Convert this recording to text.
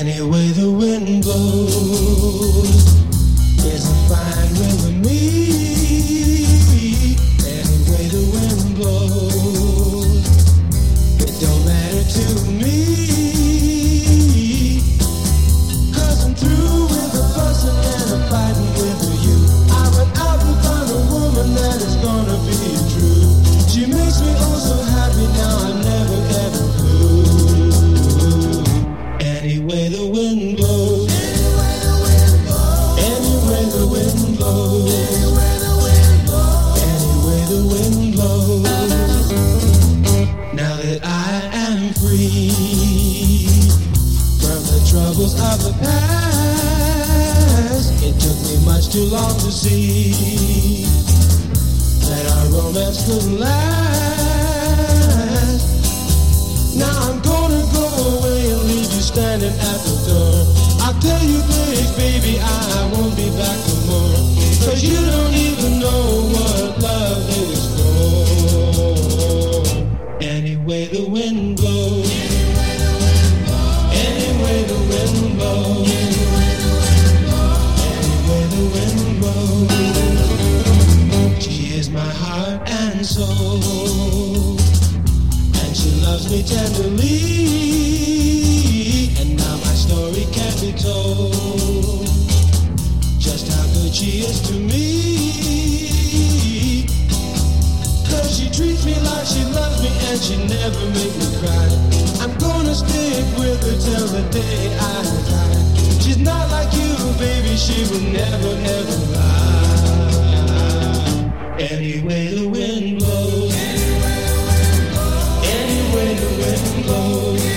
Any way the wind blows is a fine with me. Any way the wind blows, it don't matter to me. 'Cause I'm through with the fussing and the fighting with you. I went out and found a woman that is gonna be true. She makes me oh so happy now I never ever flew. Any way the wind blows, any way the wind blows, any way the wind blows, any way the wind blows, any way the wind blows. Now that I am free from the troubles of the past, it took me much too long to see that our romance couldn't last. Now I'm gonna go away and leave you standing at the door. I'll tell you this, baby, I won't be back no more. 'Cause you don't even know what love is for. Any way the wind blows, any way the wind blows, any way the wind blows, any way the wind blows. She is my heart and soul, and she loves me tenderly. And now my story can't be told, just how good she is to me. 'Cause she treats me like she loves me and she never makes me cry. I'm gonna stick with her till the day I die. She's not like you, baby, she will never, never lie. Any way the wind blows, any way the wind blows, any way the wind blows.